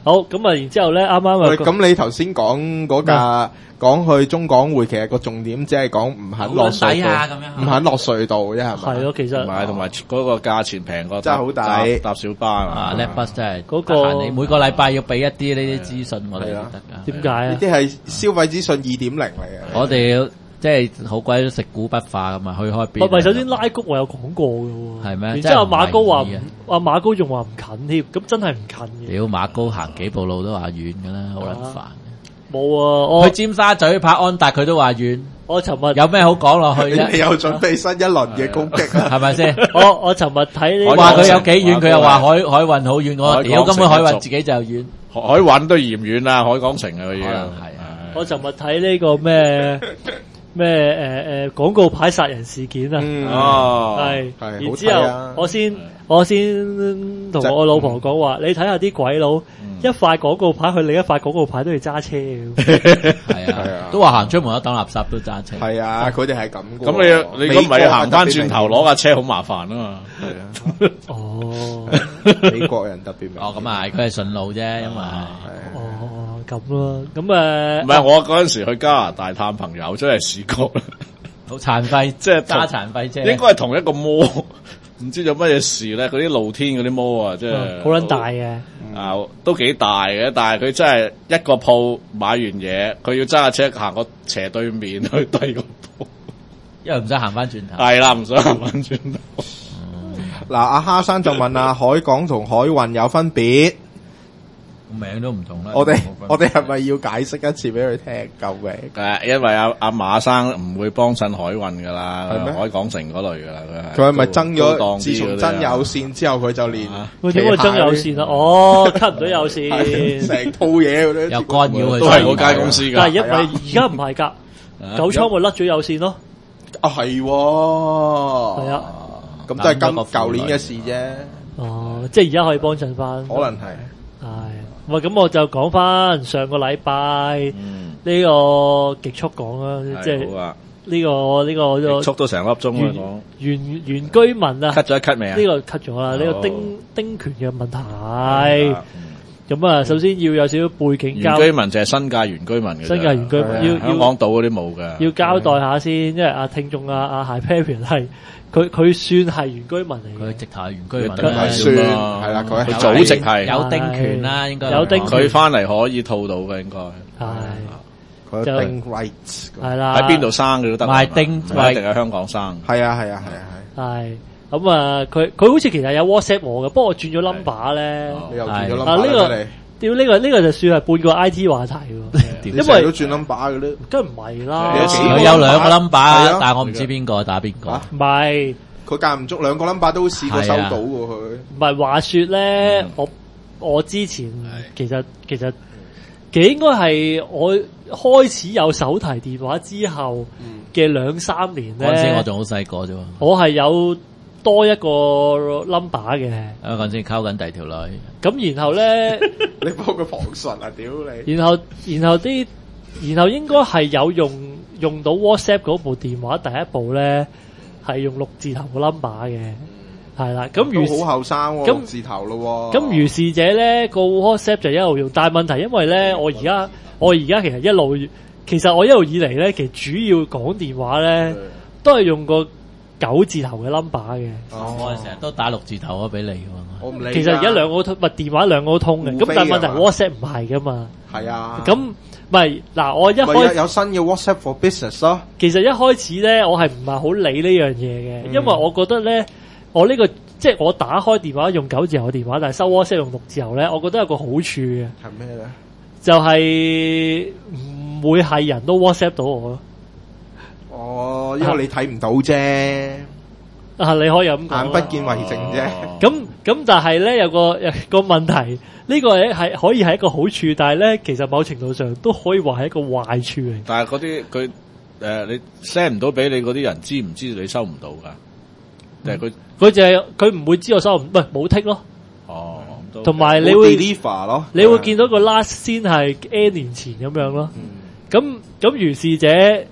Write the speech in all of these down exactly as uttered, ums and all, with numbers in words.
好咁啊，然之後咧，啱啱啊， 喂，咁你頭先講嗰架講去中港匯，其實個重點只係講唔肯落隧道，唔肯落隧道啫，係咪？ 係咯，其實同埋同埋嗰個價錢平過真係好抵搭小巴啊 ！Netbus 真係嗰個你每個禮拜要俾一啲呢啲資訊我哋得㗎。 點解啊？ 呢啲係消費資訊二點零嚟嘅。 我哋即係好鬼食古不化咁嘛，去開邊？ 唔係，首先拉谷我有講過嘅喎。 係咩？ 然之後馬高話唔，阿馬高仲話唔近添，咁真係唔近嘅。 屌馬高行幾步路都話遠㗎啦，好撚煩。 冇啊！我去尖沙咀拍安達佢都話遠。 我尋日有咩好講落去啫？ 你又準備新一輪嘅攻擊啊？ 係咪先？ 我我尋日睇呢， 話佢有幾遠，佢又話海海運好遠。我屌根本海運自己就遠， 海運都嫌遠啦，海港城啊佢要。 係啊！ 我尋日睇呢個咩咩誒誒廣告牌殺人事件啊！ 哦， 係，然之後我先我先同我老婆講話，你睇下啲鬼佬。一塊廣告牌去另一塊廣告牌都要揸車嘅， 係啊，都話行出門口抌垃圾都揸車。 係啊，佢哋係咁。 咁你你咁唔係行翻轉頭攞架車好麻煩啊嘛。 係啊。哦，美國人特別明。 哦，咁啊，佢係順路啫，因為哦咁咯，咁誒。 唔係我嗰陣時去加拿大探朋友，真係試過， 好殘廢， 即係揸殘廢車。 應該係同一個摩，唔知做乜嘢事咧？嗰啲露天嗰啲摩啊，即係好撚大嘅。 啊，都幾大嘅，但係佢真係一個鋪買完嘢，佢要揸架車行個斜對面去第二個鋪， 因為唔使行翻轉頭。 係啦，唔想行翻轉頭。 嗱，阿蝦生就問啊，海港同海運有分別？ 名都唔同啦。 我哋我哋係咪要解釋一次俾佢聽？救命！ 誒，因為阿阿馬生唔會幫襯海運噶啦， 係咩？ 海港城嗰類噶啦，佢係。 佢係咪增咗？自從增有線之後，佢就連佢點會增有線啊？哦，cut 唔到有線， 成套嘢嗰啲有干擾佢， 都係嗰間公司㗎。 但係因為而家唔係㗎，九倉咪甩咗有線咯。 啊係，係啊，咁都係今舊年嘅事啫。 哦，即係而家可以幫襯翻， 可能係。 係。喂，咁我就講翻上個禮拜呢個極速講啦，即係呢個呢個極速都成粒鐘啦講。 原原居民啊 cut 咗一 cut 未啊？ 呢個 cut 咗啦，呢個丁丁權嘅問題。咁啊，首先要有少少背景交。 原居民就係新界原居民嘅。 新界原居民要香港島嗰啲冇㗎。 要交代下先，因為阿聽眾啊阿 Hyperion 係。佢佢算係原居民嚟， 佢直頭係原居民， 佢算係啦，佢佢組織係有丁權啦，應該有丁權， 佢翻嚟可以套到嘅應該係， 佢丁 rights 係啦， 喺邊度生嘅都得， 唔係丁， 唔係一定喺香港生， 係啊係啊係啊係，係咁啊，佢佢好似其實有 WhatsApp 我嘅，不過我轉咗 number 咧， 你又轉咗 number 呢個。屌呢個呢個就算係半個 I T 話題喎，因為都轉 number 嘅咧， 梗唔係啦， 佢有兩個 number，但係我唔知邊個打邊個， 唔係。 佢間唔足兩個 number 都試過收到喎，佢唔係話說咧，嗯、我我之前其實其實其實應該係我開始有手提電話之後嘅兩三年咧。 嗰陣時我仲好細個啫喎， 我係有多一個 number 嘅。 啊嗰陣時溝緊第二條女， 咁然後咧， 你幫佢旁述啊屌你！ 然後然後啲然後應該係有用用到 WhatsApp 嗰部電話第一部咧。係用六字頭個 number 嘅，係啦。咁如好後生喎，六字頭咯。 咁如是者咧，個 WhatsApp 就一路用，但係問題因為咧，我而家我而家其實一路，其實我一路以嚟咧，其實主要講電話咧，都係用個九字頭嘅 number 嘅。 哦，我係成日都打六字頭啊俾你㗎嘛。 我唔理。 其實而家兩個通，唔係電話兩個都通嘅。咁但係問題 WhatsApp 唔係噶嘛。 係啊。咁。 唔係嗱，我一開有新嘅 WhatsApp for Business 咯。 其實一開始咧，我係唔係好理呢樣嘢嘅，因為我覺得咧，我呢個即係我打開電話用九字頭嘅電話，但係收 WhatsApp 用六字頭咧，我覺得有個好處嘅。 係咩咧？ 就係唔會係人都 WhatsApp 到我咯。 哦，因為你睇唔到啫。 啊，你可以咁講。 眼不見為淨啫。 咁咁，但係咧有個有個問題。呢個係係可以係一個好處，但係咧其實某程度上都可以話係一個壞處嚟。 但係嗰啲佢誒你 send 唔到俾你嗰啲人知唔知你收唔到㗎？定係佢佢就係佢唔會知我收唔，唔係冇剔咯。 哦， 同埋你會 deliver 咯， 你會見到個 last 先係 N 年前咁樣咯。咁咁如是者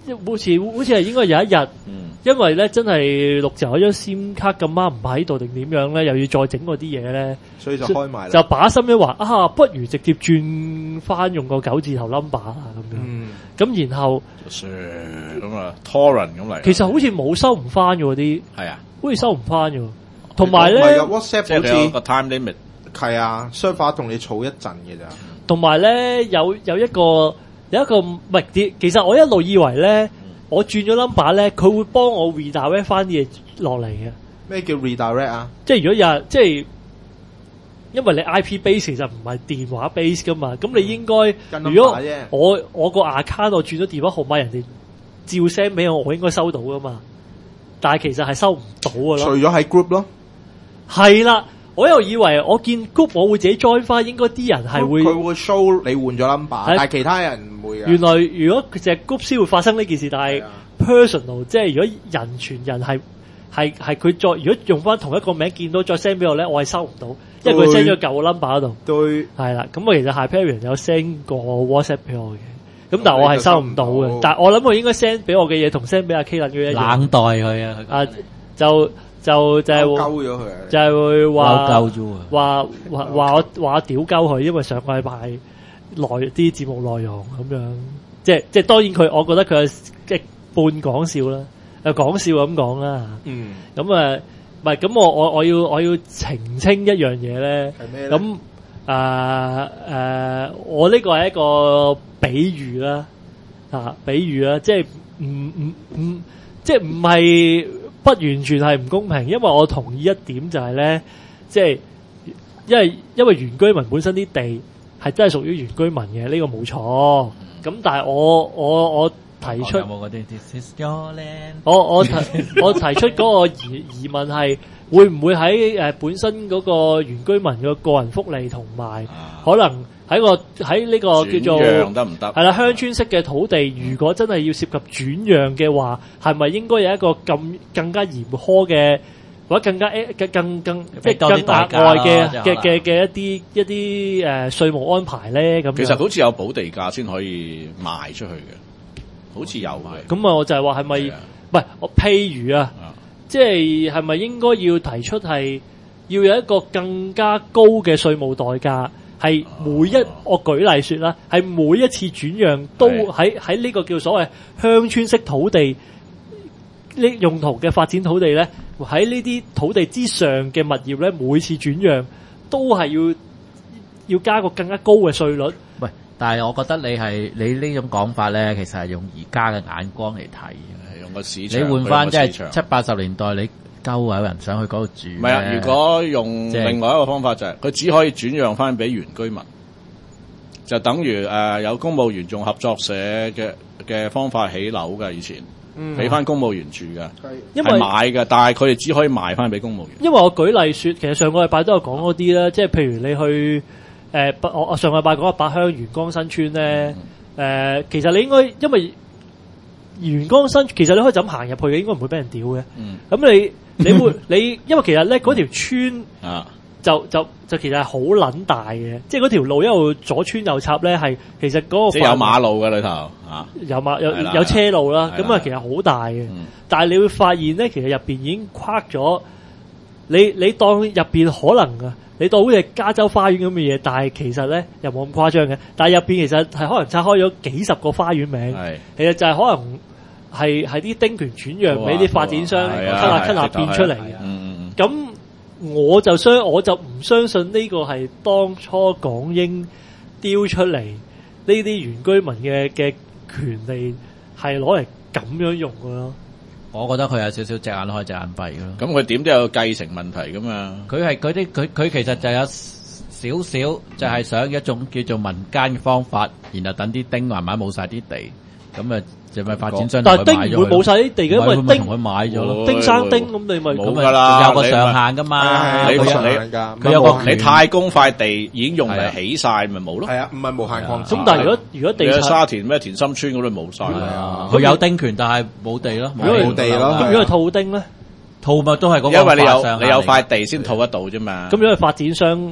好似好似係應該有一日， 嗯、 因為咧真係六字嗰張 SIM 卡咁啱唔喺度定點樣咧，又要再整嗰啲嘢咧， 所以就開埋啦。 就把心一話啊，不如直接轉翻用個九字頭 number 啊咁樣。咁、嗯、然後咁啊 torrent 咁嚟。 其實好似冇收唔翻嘅嗰啲， 係啊， 好似收唔翻嘅。同埋咧 ，WhatsApp 好似個 time limit 係啊 server 同你儲一陣嘅咋。 同埋咧有有一個有一個唔係啲，其實我一路以為咧。我轉咗 number 咧，佢會幫我 redirect 翻啲嘢落嚟嘅。 咩叫 redirect 啊？ 即係如果有即係，因為你 I P base 其實唔係電話 base 噶嘛，咁、嗯、你應該如果我我個 account 我轉咗電話號碼，人哋照 send 俾我，我應該收到噶嘛。但係其實係收唔到噶咯。除咗喺 group 咯， 係啦，我又以為我見 group 我會自己 join 翻，應該啲人係會佢會 show 你換咗 number，但係其他人。 原來如果佢隻 group 先會發生呢件事，但係 personal 即係如果人傳人係係係佢再如果用翻同一個名見到再 send 俾我咧，我係收唔到，因為佢 send 咗舊個 number 嗰度。對，係啦。咁我其實 Hyperion 有 send 過 WhatsApp 俾我嘅，咁但係我係收唔到嘅。但係我諗我應該 send 俾我嘅嘢同 send 俾阿 K 撚嘅一樣。冷待佢啊！啊，就就就係鳩咗佢， 就係會話鳩咗話話話我話我屌鳩佢，因為上個禮拜。內啲節目內容咁樣，即係即係當然佢，我覺得佢係即係半講笑啦，誒講笑咁講啦。嗯，咁誒唔係咁，我我我要我要澄清一樣嘢咧。係咩咧？咁誒誒，我呢個係一個比喻啦，啊比喻啦，即係唔唔唔，即係唔係不完全係唔公平，因為我同意一點就係咧，即係因為因為原居民本身啲地。係真係屬於原居民嘅，呢、這個冇錯。咁但係我我我提出，有冇嗰啲 This is your land？我我提我提出嗰個疑疑問係會唔會喺誒、呃、本身嗰個原居民嘅個人福利同埋，可能喺個喺呢個叫做得唔得？ 係啦，鄉村式嘅土地，如果真係要涉及轉讓嘅話，係咪應該有一個咁更加嚴苛嘅？或者更加誒更更更即係更額外嘅嘅嘅嘅一啲一啲誒稅務安排咧咁。 其實好似有補地價先可以賣出去嘅，好似有嘅。 咁啊，我就係話係咪唔係？我譬如啊，即係係咪應該要提出係要有一個更加高嘅稅務代價？係每一我舉例説啦，係每一次轉讓都喺喺呢個叫所謂鄉村式土地呢用途嘅發展土地咧。喺呢啲土地之上嘅物業咧，每次轉讓都係要要加個更加高嘅稅率。 喂，但係我覺得你係你呢種講法咧，其實係用而家嘅眼光嚟睇， 用個市場。 你換翻即係七八十年代，你鳩有人想去嗰度住。唔係啊，如果用另外一個方法就係、是，佢只可以轉讓翻俾原居民，就等於誒、呃、有公務員用合作社嘅嘅方法起樓㗎以前。俾翻公務員住噶，因為買嘅，但係佢哋只可以賣翻俾公務員。 因為我舉例說，其實上個禮拜都有講嗰啲啦，即係譬如你去誒，我、呃、我上個禮拜講個八鄉元江新村咧，誒、嗯呃，其實你應該因為元江新，其實你可以就咁行入去嘅，應該唔會俾人屌嘅。咁、嗯、你你會你，因為其實咧嗰條村啊。就就就其實係好撚大嘅，即係嗰條路一路左穿右插咧，係其實嗰個即係有馬路嘅裏頭啊， 有馬有有車路啦，咁啊其實好大嘅。嗯、但係你會發現咧，其實入邊已經跨咗你你當入邊可能啊，你當好似加州花園咁嘅嘢，但係其實咧又冇咁誇張嘅。但係入邊其實係可能拆開咗幾十個花園名，其實就係可能係係啲丁權轉讓俾啲發展商 cut 下 cut 下變出嚟嘅。咁我就相我就唔相信呢個係當初港英丟出嚟呢啲原居民嘅嘅權利係攞嚟咁樣用嘅咯。 我覺得佢有少少隻眼開隻眼閉咯。 咁佢點都有繼承問題噶嘛？ 佢係佢啲佢佢其實就有少少就係想一種叫做民間嘅方法，然後等啲丁慢慢冇晒啲地，咁啊。就咪發展商， 但係丁唔會冇晒啲地嘅，因為丁同佢買咗咯。 丁生丁咁，你咪冇噶啦， 有個上限噶嘛。 你佢有個你太公塊地已經用嚟起晒，咪冇咯。 係啊，唔係無限擴張。 咁但係如果如果地沙田咩田心村嗰度冇晒， 佢有丁權，但係冇地咯。 冇地咯。 咁如果係套丁咧， 套咪都係嗰個。 因為你有你有塊地先套得到啫嘛。 咁如果係發展商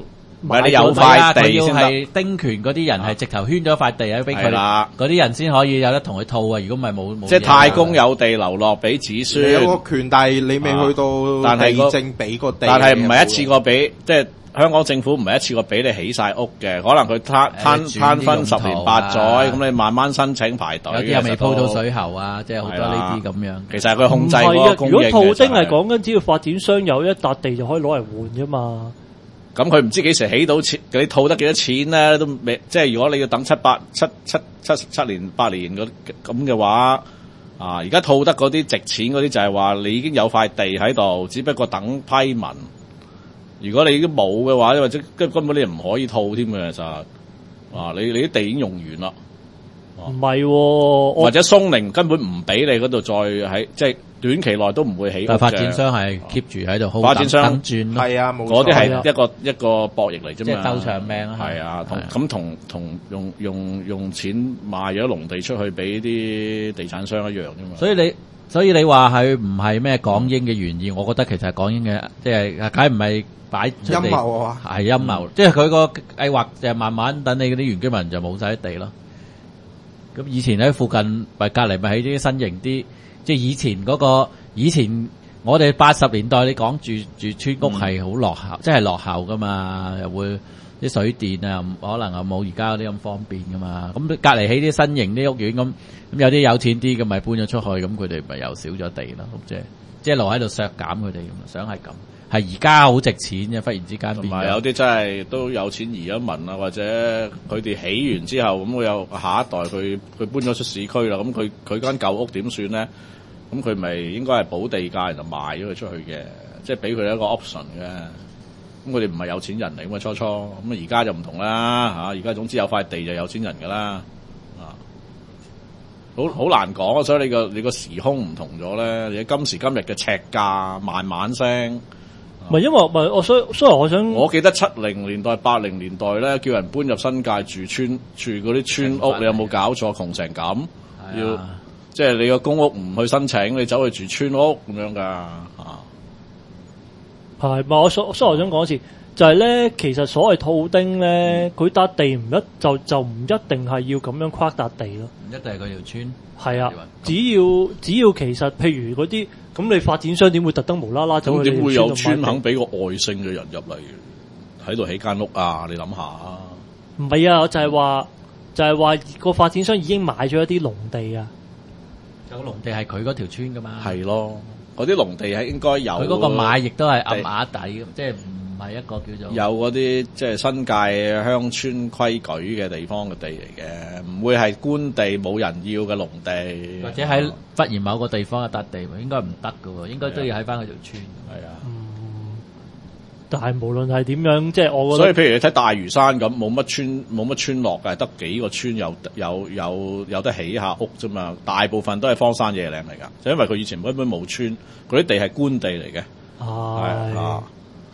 唔係你有塊地先得。 係丁權嗰啲人係直頭圈咗塊地啊，俾佢哋嗰啲人先可以有得同佢套啊。如果唔係冇冇。 即係太公有地流落俾子孫。 你有個權，但係你未去到但係地政俾個地。 但係唔係一次過俾，即係香港政府唔係一次過俾你起晒屋嘅，可能佢攤攤攤分十年八載，咁你慢慢申請排隊。有啲又未鋪到水喉啊，即係好多呢啲咁樣。 其實係佢控制嗰個供應嘅。 如果套丁係講緊，只要發展商有一笪地就可以攞嚟換啫嘛。 咁佢唔知幾時起到錢，你套得幾多錢咧？都未，即係如果你要等七八七七七七年八年咁嘅話，啊，而家套得嗰啲值錢嗰啲就係話你已經有塊地喺度，只不過等批文。如果你已經冇嘅話，或者根根本你唔可以套添嘅，其實啊，你你啲地已經用完啦。 唔係、啊， 或者鬆寧根本唔俾你嗰度再喺，即係短期內都唔會起。 但發展商係 keep 住喺度， 發展商等轉咯。 係啊， 嗰啲係一個、啊、一個博弈嚟啫嘛。 即係鬥長命啊！ 係啊，同咁同同用用用錢賣咗農地出去俾啲地產商一樣啫嘛。 所以你所以你話係唔係咩港英嘅原意？我覺得其實係港英嘅，即係梗唔係擺出嚟陰謀啊！ 係陰謀，即係佢個計劃就係慢慢等你嗰啲原居民就冇晒啲地咯。咁以前喺附近，咪隔離咪起啲新型啲，即係以前嗰個以前我哋八十年代你講住住村屋係好落後，即係落後噶嘛，又會啲水電啊，可能又冇而家嗰啲咁方便噶嘛。咁隔離起啲新型啲屋苑咁，咁有啲有錢啲咁咪搬咗出去，咁佢哋咪又少咗地咯。咁即係即係一路喺度削減佢哋咁，想係咁。係而家好值錢嘅，忽然之間變。同埋有啲真係都有錢移咗民啊，或者佢哋起完之後，咁會有下一代佢佢搬咗出市區啦，咁佢佢間舊屋點算咧？咁佢咪應該係補地價，然後賣咗佢出去嘅，即係俾佢一個 option 嘅。咁佢哋唔係有錢人嚟㗎嘛，初初咁而家就唔同啦嚇，而家總之有塊地就有錢人㗎啦，啊，好好難講啊！所以你個你個時空唔同咗咧，你今時今日嘅尺價慢慢升。 唔係因為唔係我所以所以我想， 我記得七零年代八零年代咧，叫人搬入新界住村住嗰啲村屋，你有冇搞錯？窮成咁，要即係你個公屋唔去申請，你走去住村屋咁樣噶嚇。 係咪？我所所以我想講一次，就係咧，其實所謂套丁咧，佢笪地唔一就就唔一定係要咁樣跨笪地咯。唔一定係嗰條村。係啊，只要只要其實譬如嗰啲。咁你發展商點會特登無啦啦走去？ 咁點會有村肯俾個外姓嘅人入嚟喺度起間屋啊？你諗下啊！ 唔係啊，就係話就係話個發展商已經買咗一啲農地啊。 有個農地係佢嗰條村噶嘛？ 係咯，嗰啲農地係應該有。佢嗰個買亦都係暗啞底，即係唔係一個叫做有嗰啲即係新界鄉村規矩嘅地方嘅地嚟嘅，唔會係官地冇人要嘅農地， 或者喺忽然某個地方嘅笪地，應該唔得㗎喎，應該都要喺翻嗰條村。 係啊， 嗯，但係無論係點樣，即係我覺得。 所以譬如你睇大嶼山咁，冇乜村冇乜村落嘅，得幾個村有有有有得起下屋啫嘛，大部分都係荒山野嶺嚟㗎，就因為佢以前根本冇村，嗰啲地係官地嚟嘅。係啊。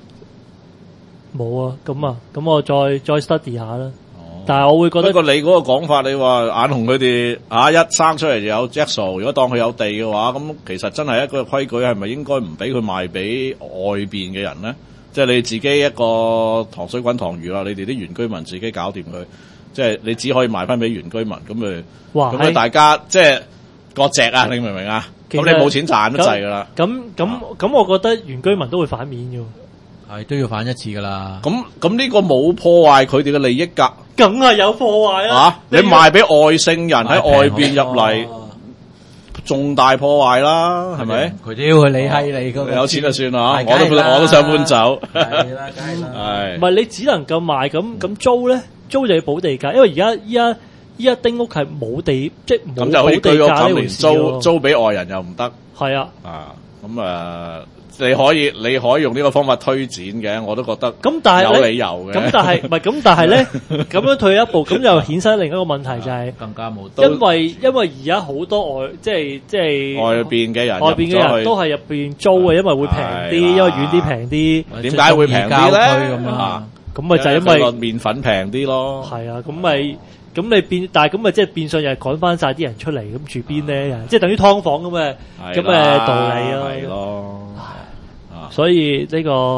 冇啊，咁啊，咁我再再 study 下啦。哦，但係我會覺得， 不過你嗰個講法，你話眼紅佢哋啊，一生出嚟就有 Jackson，如果當佢有地嘅話，咁其實真係一個規矩，係咪應該唔俾佢賣俾外邊嘅人咧？即係你自己一個糖水滾糖魚啦，你哋啲原居民自己搞掂佢，即係你只可以賣翻俾原居民，咁咪咁咪大家即係割席啊？你明唔明啊？咁你冇錢賺都滯噶啦。 咁咁咁，我覺得原居民都會反面嘅。 係都要反一次噶啦， 咁咁呢個冇破壞佢哋嘅利益噶， 梗係有破壞啦。 啊，你賣俾外姓人喺外邊入嚟，重大破壞啦，係咪？佢都要去理閪你嗰個， 有錢就算啦，我都我都想搬走。 係啦，梗係啦。 係， 唔係你只能夠賣咁咁租咧，租就要補地價，因為而家依家依家丁屋係冇地，即係冇補地價呢回事咯。 租租俾外人又唔得。 係啊， 啊，咁啊。你可以你可以用呢個方法推展嘅，我都覺得咁，但係有理由嘅。 咁但係唔係咁，但係咧咁樣退一步，咁又衍生另一個問題就係、是、 更加冇。 因為因為而家好多外即係即係外邊嘅人， 外邊嘅人都係入邊租嘅，因為會平啲，因為遠啲平啲。 點解會平啲咧？ 咁啊，咁咪就係因為個麵粉平啲咯。 係啊，咁咪咁你變，但係咁咪即係變相又係趕翻晒啲人出嚟，咁住邊咧？即係等於劏房咁嘅咁嘅道理咯。 係咯。 所以呢、這個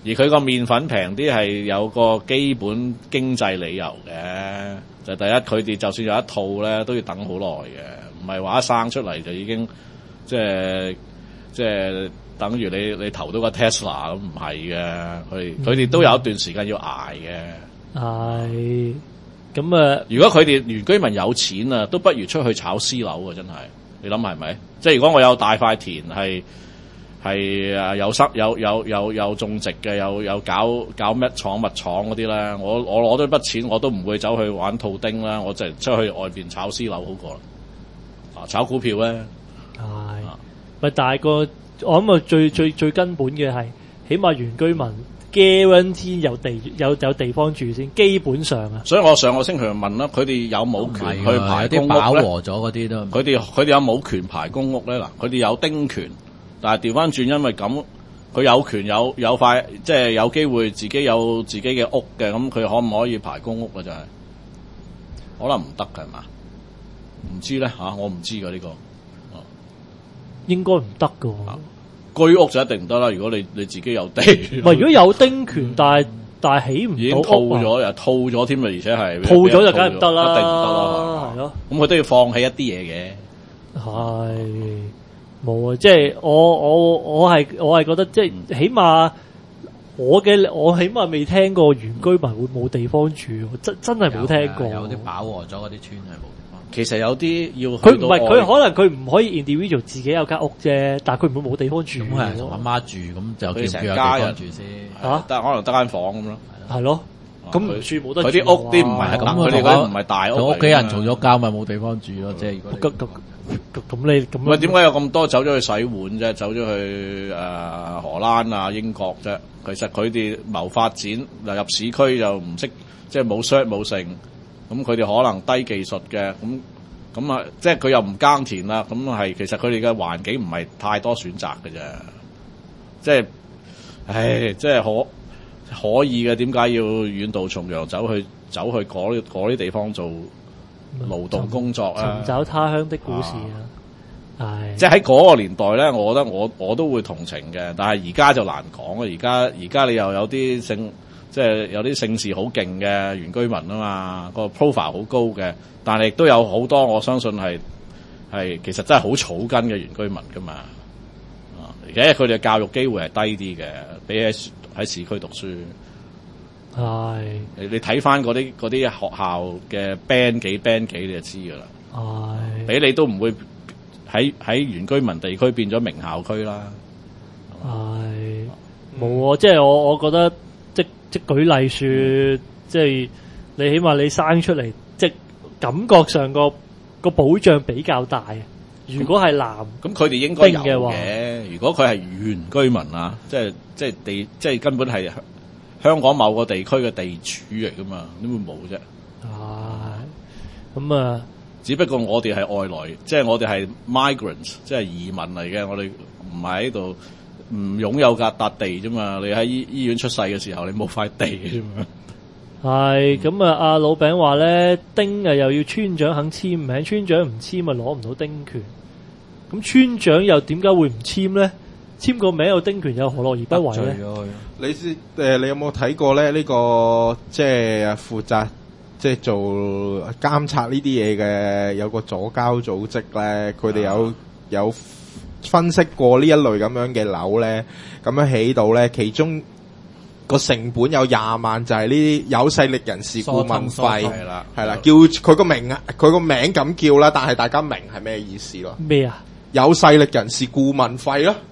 而佢個麵粉平啲係有個基本經濟理由嘅，就第一佢哋就算有一套咧，都要等好耐嘅，唔係話一生出嚟就已經即係即係等於你你投到個 Tesla 咁，唔係嘅，佢佢哋都有一段時間要捱嘅。 係咁啊！ 如果佢哋原居民有錢啊，都不如出去炒私樓啊！真係，你諗係咪？即係如果我有大塊田係。係啊，有塞有有有有種植嘅，有有搞搞咩廠物廠嗰啲咧，我我攞咗筆錢，我都唔會走去玩套丁啦，我就出去外邊炒私樓好過啦。啊，炒股票咧， 係咪？但係個我諗啊，最最最根本嘅係，起碼原居民 guarantee 有地有有地方住先，基本上啊。 所以我上個星期就問啦，佢哋有冇權去排公屋咧？ 飽和咗嗰啲都， 佢哋佢哋有冇權排公屋咧？嗱，佢哋有丁權。但係調翻轉，因為咁佢有權有有塊，即係有機會自己有自己嘅屋嘅，咁佢可唔可以排公屋啊？就係可能唔得㗎係嘛？唔知咧嚇，我唔知㗎呢個， 應該唔得㗎。 居屋就一定唔得啦。如果你你自己有地， 唔係如果有丁權，但係但係起唔到屋， 已經套咗又套咗添啊！而且係套咗就梗係唔得啦， 一定唔得啦， 係咯。 咁佢都要放棄一啲嘢嘅， 係。冇啊！即係我我我係我係覺得即係起碼我嘅我起碼未聽過原居民會冇地方住，真真係冇聽過。 有啲飽和咗嗰啲村係冇地方。 其實有啲要佢唔係佢可能佢唔可以 individual 自己有間屋啫，但係佢唔會冇地方住。 咁係同阿媽住，咁就佢成叫家人住先嚇，但係可能得間房咁咯。 係咯，咁唔住冇得住。 佢啲屋啲唔係咁，佢哋嗰啲唔係大屋。 同屋企人嘈咗交，咪冇地方住咯。即係如果咁咁咁你咁， 喂，點解有咁多走咗去洗碗啫？走咗去誒、呃、荷蘭啊、英國啫？其實佢哋謀發展嗱入市區就唔識，即係冇 cert 冇成，咁佢哋可能低技術嘅，咁咁啊，即係佢又唔耕田啦，咁係其實佢哋嘅環境唔係太多選擇嘅啫，即係，唉，即係可可以嘅，點解要遠渡重洋走去走去嗰嗰啲地方做勞動工作啊？ 尋找他鄉的故事啊！係， 即係喺嗰個年代咧，我覺得我我都會同情嘅，但係而家就難講啊！而家而家你又有啲姓，即係有啲姓氏好勁嘅原居民啊嘛，個 profile 好高嘅，但係亦都有好多我相信係係其實真係好草根嘅原居民噶嘛，啊！而且佢哋嘅教育機會係低啲嘅，比起喺市區讀書。 係， 你你睇翻嗰啲嗰啲學校嘅 band 幾 band 幾你就知噶啦， 係， 俾你都唔會喺喺原居民地區變咗名校區啦。 係，冇啊！即係我我覺得，即即舉例說，嗯、即係你起碼你生出嚟，即感覺上個個保障比較大。如果係男， 咁佢哋應該有嘅話， 如果佢係原居民啊，即係即係地，即係根本係香港某個地區嘅地主嚟噶嘛，點會冇啫？ 係，咁啊， 只不過我哋係外來，即係我哋係 migrants，即係移民嚟嘅，我哋唔係喺度唔擁有架笪地啫嘛。你喺醫醫院出世嘅時候，你冇塊地啫嘛。 係，咁啊，阿老餅話咧，丁啊又要村長肯簽名，村長唔簽咪攞唔到丁權。咁村長又點解會唔簽咧？簽個名有丁權又何樂而不為咧？ 你知誒、呃？你有冇睇過咧？呢、這個即係負責即係做監察呢啲嘢嘅有個左膠組織咧，佢哋有有分析過呢一類咁樣嘅樓咧，咁樣起到咧，其中個成本有廿萬，就係呢啲有勢力人士顧問費，係啦，係啦，叫佢個名啊，佢個名咁叫啦，但係大家明係咩意思咯？ 咩啊？ 有勢力人士顧問費咯。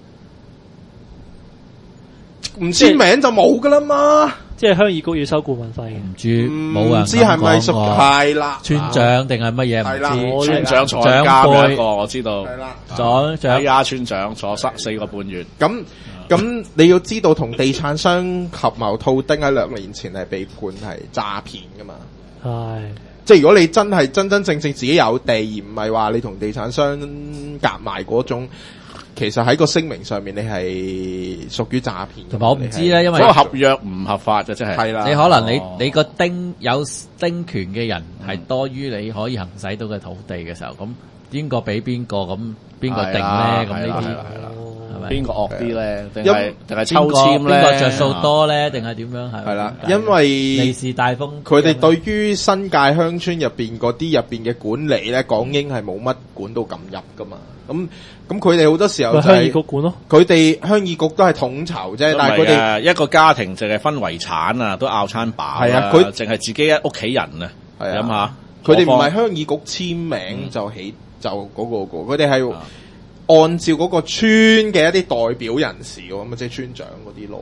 唔簽名就冇噶啦嘛， 即係鄉議局要收顧問費嘅， 唔知冇啊？ 唔知係咪屬係啦？ 村長定係乜嘢？ 係啦， 村長坐監嘅一個我知道， 係啦， 長長丫村長坐三四個半月。 咁咁你要知道，同地產商合謀套丁喺兩年前係被判係詐騙噶嘛？ 係， 即係如果你真係真真正正自己有地，而唔係話你同地產商夾埋嗰種。其實喺個聲明上面，你係屬於詐騙。 同埋我唔知咧，因為嗰個合約唔合法嘅，即係。係啦， 你可能你你個丁有丁權嘅人係多於你可以行使到嘅土地嘅時候，咁邊個俾邊個，咁邊個定咧？咁呢啲係咪？ 邊個惡啲咧？定係定係抽籤邊咧？ 個着數多咧？定係點樣係？ 係啦，因為利是大風， 佢哋對於新界鄉村入邊嗰啲入邊嘅管理咧，港英係冇乜管到咁入噶嘛。咁咁佢哋好多時候就鄉議係局管咯。 佢哋鄉議局都係統籌啫，但係佢哋哋一個家庭淨係分遺產啊，都拗餐飽係啊佢淨係自己一屋企人啊， 係啊諗下。 佢哋唔係係鄉議局簽名就起就嗰個個，佢哋係按照嗰個村嘅一啲代表人士咁啊，即係村長嗰啲咯。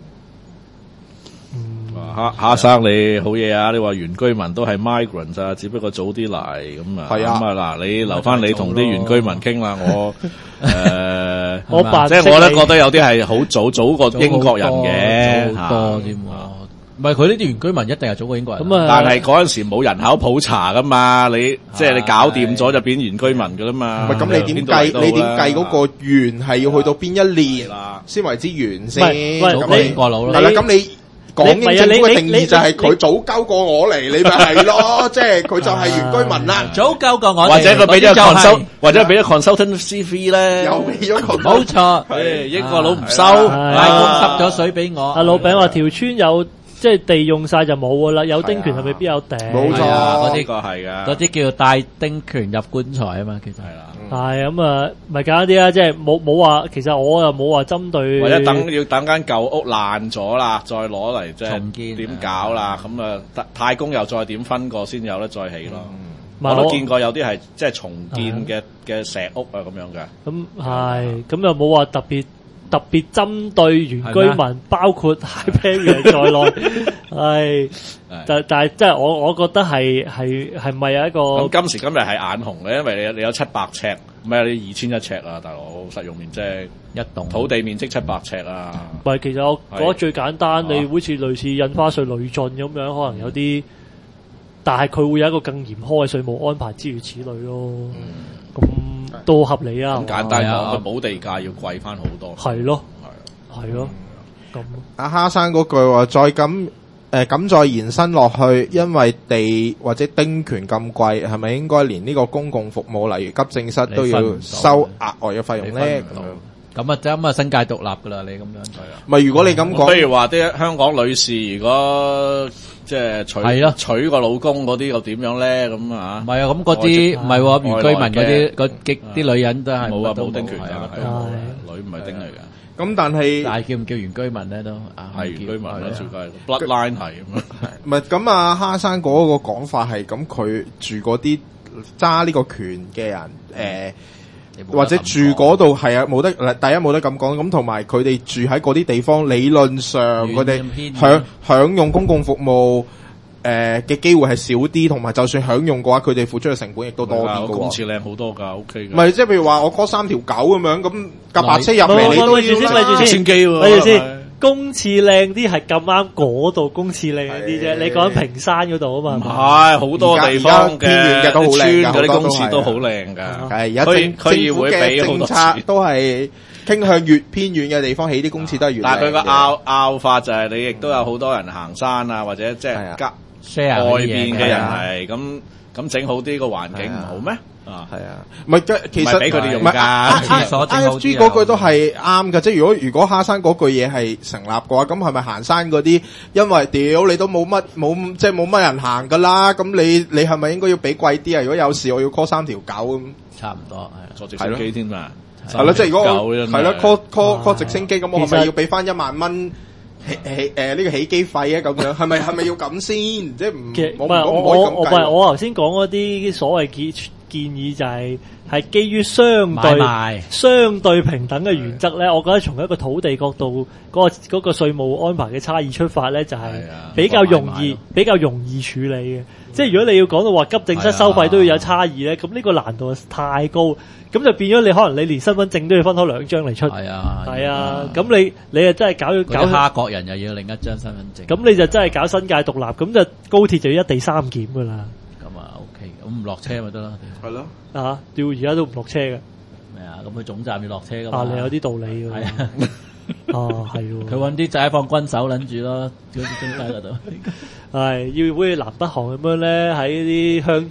哈哈生你好嘢啊！你話原居民都係 migrant 啊，只不過早啲嚟咁啊。 係啊咁啊嗱，你留翻你同啲原居民傾啦。我誒， 我扮即係我都覺得有啲係好早早過英國人嘅， 早好多添喎。唔係佢呢啲原居民一定係早過英國人。 咁啊但係嗰陣時冇人口普查噶嘛，你即係你搞掂咗就變原居民噶啦嘛。 唔係咁，你點計？你點計嗰個完係要去到邊一年先為之完先？ 喂喂咁你英國佬啦係啦，咁你。港英政府嘅定義就係佢早交過我嚟，你咪係咯，即係佢就係原居民啦。 早交過我哋， 或者佢俾咗嗰啲就係 consult，或者俾咗 consultancy fee 咧， 又俾咗佢。 冇錯， 誒英國佬唔收， 係大公濕咗水俾我。 阿老餅話條村有即係地用晒就冇噶啦，有丁權係未必有地。 冇錯係啊嗰啲呢個係㗎， 嗰啲叫帶丁權入棺材啊嘛，其實係啦。 係咁啊，咪簡單啲啦，即係冇冇話，其實我又冇話針對， 或者等要等間舊屋爛咗啦，再攞嚟即重建係點搞啦？咁啊，太公又再點分過先有得再起咯。 唔係我都見過有啲係即係重建嘅嘅石屋啊咁樣嘅。 咁係咁又冇話特別特別針對原居係民，包括 Hyperion 在內，係但但係即係我我覺得係係係咪有一個咁今時今日係眼紅嘅，因為你有你有七百尺，唔係你二千一尺啊，大佬實用面積一棟土地面積七百尺啊。 唔係？其實我覺得最簡單， 係你好似類似印花稅累進咁樣，可能有啲，但係佢會有一個更嚴苛嘅稅務安排，諸如此類咯。咁都合理啊。 咁簡單係啊講，個補地價要貴翻好多。 係咯， 係係咯，咁阿蝦生嗰句話，再咁誒咁再延伸落去，因為地或者丁權咁貴，係咪應該連呢個公共服務，例如急症室都要收額外嘅費用咧？ 咁啊，咁啊，新界獨立噶啦，你咁樣係啊。 咪如果你咁講， 譬如話啲香港女士如果即係娶係咯娶個老公嗰啲又點樣咧？咁啊唔係啊，咁嗰啲唔係喎，原居民嗰啲嗰啲啲女人都係冇啊， 都冇丁權㗎， 係啊係啊女唔係丁嚟㗎。 咁但係但係叫唔叫原居民咧都啊係原居民啦， 係啊照計 bloodline 係咁樣。 唔係咁啊？蝦生嗰個講法係咁，佢住嗰啲揸呢個權嘅人，誒、 你冇得或者住嗰度係啊，冇得第一冇得咁講，咁同埋佢哋住喺嗰啲地方，理論上佢哋遠偏遠享享用公共服務誒嘅機會係少啲，同埋就算享用嘅話，佢哋付出嘅成本亦都多啲嘅公喎。 廁靚好多㗎，OK 㗎。 唔係即係譬如話我嗰三條狗咁樣，咁架白車入嚟你都咪住先，咪住要啦。 先， 千幾喎咪住係咪先。公廁靚啲係咁啱嗰度公廁靚啲啫， 係你講緊平山嗰度啊唔嘛。 係好多地方嘅而家偏遠嘅都好靚㗎村嗰啲公好多都係廁都好靚㗎。 係而家區政區議會政府嘅俾好多政策錢。 都係傾向越偏遠嘅地方起啲公廁都係越靚嘅。 但係佢個拗拗法就係你亦都有好多人行山啊，或者即係啊係隔 share 外邊嘅人係啊係咁咁整好啲個環境唔好咩？啊， 係啊，唔係嘅，其實唔係俾佢哋用唔係㗎 I- 廁所 I 整好啲 F G 嗰句都係啱嘅，即係如果如果蝦山嗰句嘢係成立嘅話，咁係咪行山嗰啲，因為屌你都冇乜冇即係冇乜人行㗎啦，咁你你係咪應該要俾貴啲啊？如果有事我要 call 三條狗咁， 差唔多係。 坐直升機添嘛， 係咯，即係如果我狗真係係咯 call call call 直升機咁，我係其實咪要俾翻一萬蚊起起誒呢個起機費啊？咁樣係咪係咪要咁先？即係唔其實唔我我係我我我唔係唔可以咁計。 我頭先講嗰啲所謂建建議就係係基於相買對賣相對平等嘅原則咧，我覺得從一個土地角度嗰、個嗰、個稅務安排嘅差異出發咧，就係、 係啊比較容易買賣咯比較容易處理嘅。即係如果你要講到話急症室收費都要有差異咧，咁呢個難度太高，咁就變咗你可能你連身份證都要分開兩張嚟出。 係啊， 係啊，咁你你啊真係搞嗰啲搞， 蝦國人又要另一張身份證。 咁你就真係搞新界獨立，咁就高鐵就要一地三檢噶啦。 咁啊 OK，咁唔落車咪得啦。 係咯。 啊，到而家都唔落車嘅。 咩啊？咁佢總站要落車噶嘛？ 啊，你有啲道理嘅。 係啊， 哦，係喎。 佢揾啲解放軍手撚住咯，嗰啲中間嗰度。 係要好似南北韓咁樣咧，喺啲鄉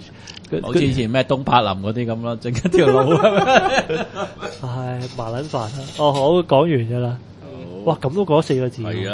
好似以前咩東柏林嗰啲咁啦，整一條路。 唉，麻撚煩啊！哦，好講完㗎啦。哇，咁都講四個字。 係啊。